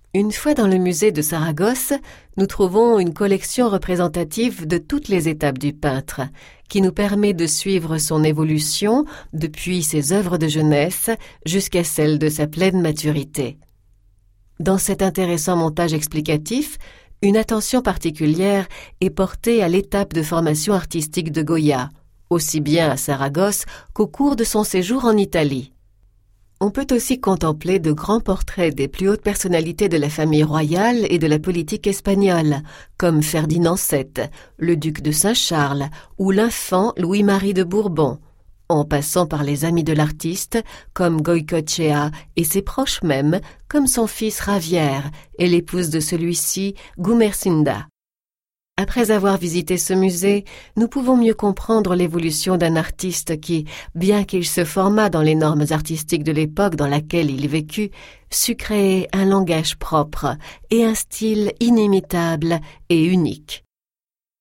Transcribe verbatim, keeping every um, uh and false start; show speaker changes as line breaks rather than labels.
Une fois dans le musée de Saragosse, nous trouvons une collection représentative de toutes les étapes du peintre, qui nous permet de suivre son évolution depuis ses œuvres de jeunesse jusqu'à celle de sa pleine maturité. Dans cet intéressant montage explicatif, une attention particulière est portée à l'étape de formation artistique de Goya, aussi bien à Saragosse qu'au cours de son séjour en Italie. On peut aussi contempler de grands portraits des plus hautes personnalités de la famille royale et de la politique espagnole, comme Ferdinand sept, le duc de Saint-Charles ou l'infant Louis-Marie de Bourbon, en passant par les amis de l'artiste, comme Goycochea, et ses proches même, comme son fils Javier et l'épouse de celui-ci, Gumersinda. Après avoir visité ce musée, nous pouvons mieux comprendre l'évolution d'un artiste qui, bien qu'il se formât dans les normes artistiques de l'époque dans laquelle il vécut, sut créer un langage propre et un style inimitable et unique.